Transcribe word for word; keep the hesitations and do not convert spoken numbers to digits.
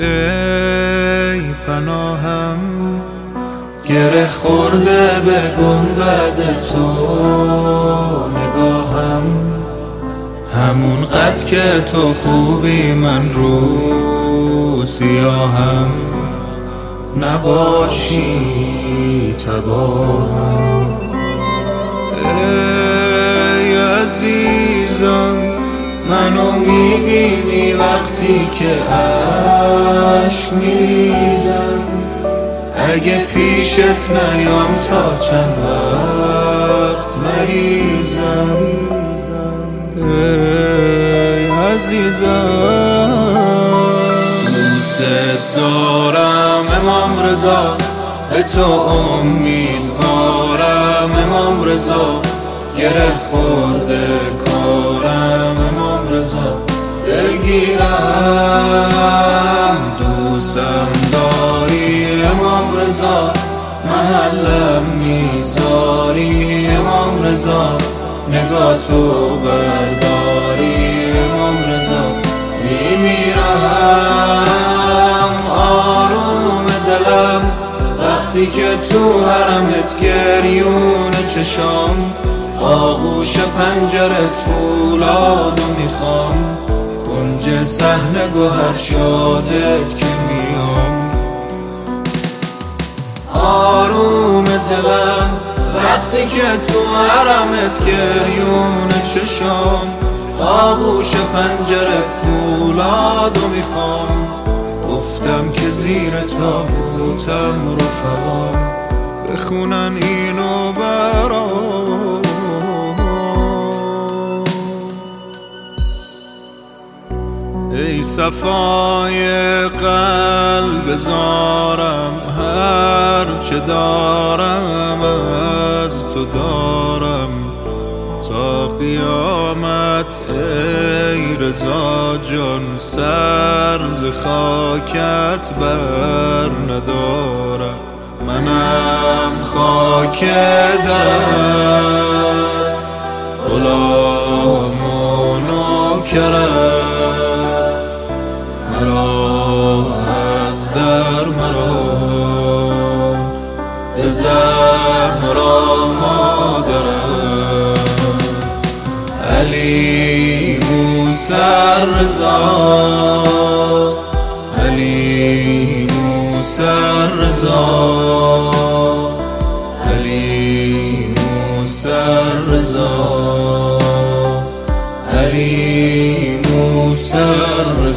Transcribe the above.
ای پناهم گره خورده به گنبد تو نگاهم، همون قد که تو خوبی من رو سیاهم، نباشی تباهم. ای عزیزم منو میبینی وقتی که عشق میریزم، اگه پیشت نیام تا چند وقت مریزم. ای عزیزم دوست دارم امام رضا، به تو امیدوارم امام رضا، گره خورده کارم امام رضا، دلگیرم دوستم داری امام رضا، محلم میذاری امام رضا، نگاه تو برداری امام رضا، میمیرم آروم دلم وقتی که تو حرمت گریون چشام، آغوش پنجره فولادو میخوام، کنج صحنه گوهر شادت که میام. آروم دلم وقتی که تو حرمت گریون چشام، آغوش پنجره فولادو میخوام، گفتم که زیر تابوتم رفقام بخونن اینو برام. ای صفای قلب زارم، هر چه دارم از تو دارم تا قیامت. ای رضا جان سر ز خاکت بر ندارم، منم خاک درت غلام و نوکرت، مرا از در مرا به زهرا مادرم. علی موسی رضا، علی موسی رضا، علی موسی رضا، علی موسی رضا.